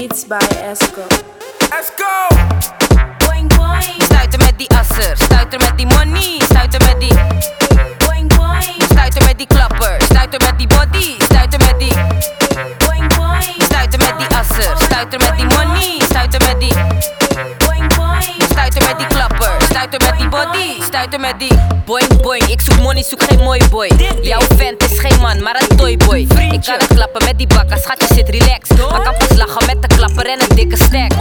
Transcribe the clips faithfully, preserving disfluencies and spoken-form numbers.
Beats by Esco. Esco! Boing boing. Stuiter met die asser, stuiter met die money, stuiter met die. Boing boing. Stuiter met die klapper, stuiter met die body, stuiter met die. Boing boing. Stuiter met die asser, stuiter met die money, stuiter met die. Boing boing. Stuiter met die klapper, stuiter met die body, stuiter met die. Boing boing, ik zoek money, zoek geen mooi boy. Jouw vent is geen man, maar een toyboy. Ik kan het klappen met die bakka, schatje zit relaxed. Maar kan pas lachen met de klapper en een dikke stack.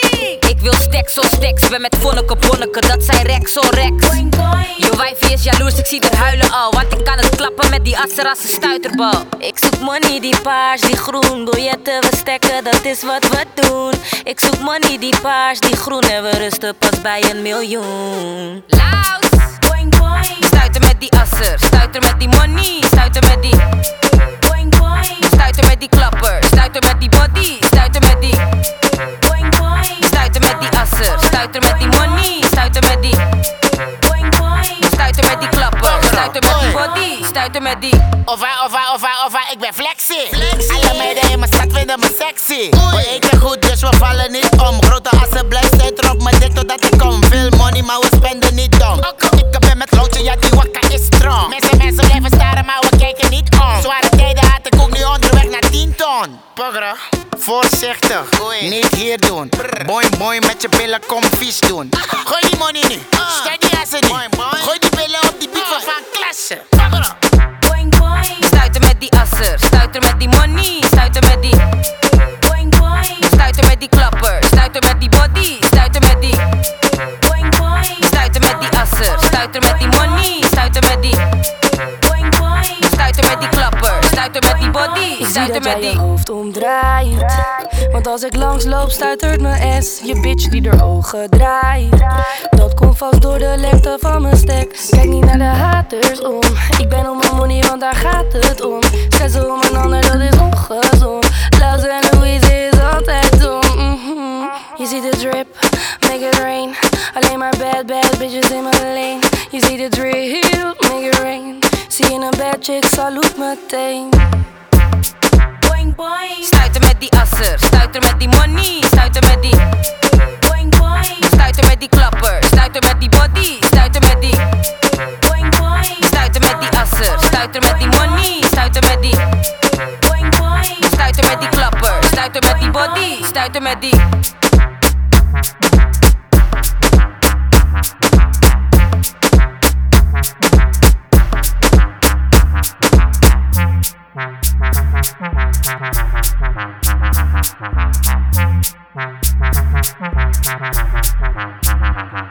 Ik wil stacks op stacks, ben met vonneke bonneke, dat zijn rex on rex. Je wijfie is jaloers, ik zie haar huilen al. Want ik kan het klappen met die asser als een stuiterbal. Ik zoek money, die paars, die groen. Biljetten we stekken, dat is wat we doen. Ik zoek money, die paars, die groen. En we rusten pas bij een miljoen. Laus! Boing boing. Stuiter met die asser, stuiter met die money, stuiter met die. Boing boing. Stuiter met die klapper, stuiter met die body, stuiter met die. Boing boing. Stuiter met die asser, stuiter met die money, stuiter met die. Boing boing. Stuiter met die klapper, stuiter met die body, stuiter met die. Ova, ova, ova, ova, ik ben flexie. Alle meiden in mijn stad vinden me sexy. Boy, ik ben goed, dus we vallen niet om. Grote assen, blijf stuiter op mijn dik totdat ik kom. Veel money, maar we spenden niet dom. Ik ben met loodje, ja die wakka is strong. Mensen, mensen blijven staren, maar we kijken niet om. Zware tijden had ik ook nu onderweg naar tien ton. Pogra, voorzichtig, niet hier doen. Boing boing met je billen, kom vies doen. Gooi die money nu, steady die assen nu. Gooi die billen op die beat van Van Klasse. Pogra. Boing boing. Stuiter met die asser, stuiter met die money, stuiter met die. Boing boing. Stuiter met die klapper, stuiter met die body, stuiter met die. Boing boing. Stuiter met die asser, stuiter met die money, stuiter met die. Boing boing. Stuiter met die klapper, stuiter met die body, stuiter met die. Je hoofd omdraait, want als ik langs loop stuitert mijn S. Je bitch die haar ogen draait, dat komt vast door de lengte van mijn stek. Kijk niet naar de haters om, ik ben om mijn money want daar gaat het om. Stressen om een ander, dat is ongezond. Loves en Louise is altijd dom. mm-hmm. Je ziet de drip, make it rain. Alleen maar bad, bad bitches in mijn lane. Je ziet de drip, make it rain. Zie je een bad chick, salut meteen. Boing boing. Stuiter met die asser, stuiter met die money, stuiter met die. Boing boing. Stuiter met die klapper, stuiter met die body, stuiter met die. Boing boing. Stuiter met die asser, stuiter met die money, stuiter met die. Boing boing. Stuiter met die klapper, stuiter met die body, stuiter met die. Esco!